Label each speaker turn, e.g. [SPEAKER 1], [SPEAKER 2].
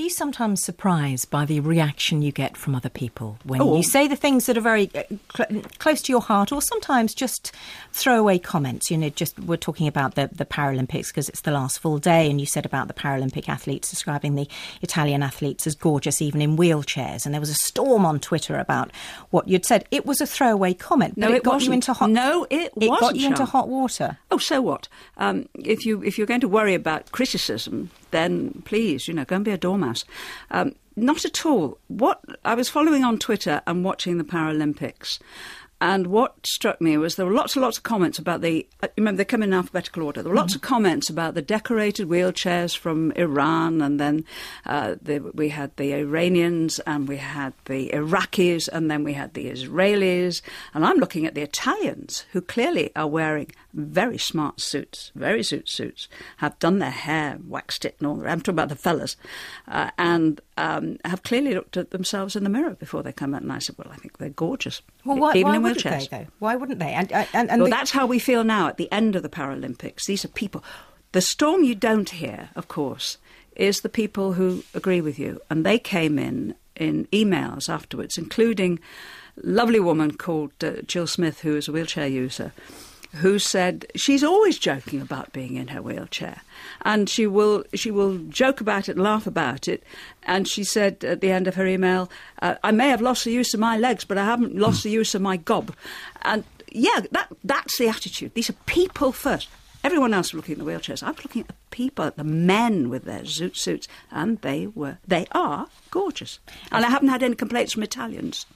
[SPEAKER 1] you sometimes surprised by the reaction you get from other people when you say the things that are very close to your heart, or sometimes just throwaway comments? You know, just we're talking about the Paralympics because it's the last full day, and you said about the Paralympic athletes describing the Italian athletes as gorgeous even in wheelchairs, and there was a storm on Twitter about what you'd said. It was a throwaway comment, but it got you into hot.
[SPEAKER 2] No, it wasn't.
[SPEAKER 1] It got you into hot water.
[SPEAKER 2] Oh, so what? If you're going to worry about criticism, then please, go and be a dormouse. Not at all. What I was following on Twitter and watching the Paralympics, and what struck me was there were lots and lots of comments about remember, they come in alphabetical order. There were lots of comments about the decorated wheelchairs from Iran, and then we had the Iranians, and we had the Iraqis, and then we had the Israelis. And I'm looking at the Italians, who clearly are wearing very smart suits, very suits, have done their hair, waxed it and all that. I'm talking about the fellas, and have clearly looked at themselves in the mirror before they come out. And I said, well, I think they're gorgeous.
[SPEAKER 1] Well, why wouldn't they, though? Why wouldn't they?
[SPEAKER 2] And that's how we feel now at the end of the Paralympics. These are people. The storm you don't hear, of course, is the people who agree with you. And they came in emails afterwards, including a lovely woman called Jill Smith, who is a wheelchair user, who said she's always joking about being in her wheelchair, and she will joke about it and laugh about it. And she said at the end of her email, I may have lost the use of my legs, but I haven't lost the use of my gob. And yeah, that's the attitude. These are people first. Everyone else was looking at the wheelchairs. I was looking at the people, at the men with their zoot suits, and they are gorgeous. And I haven't had any complaints from Italians.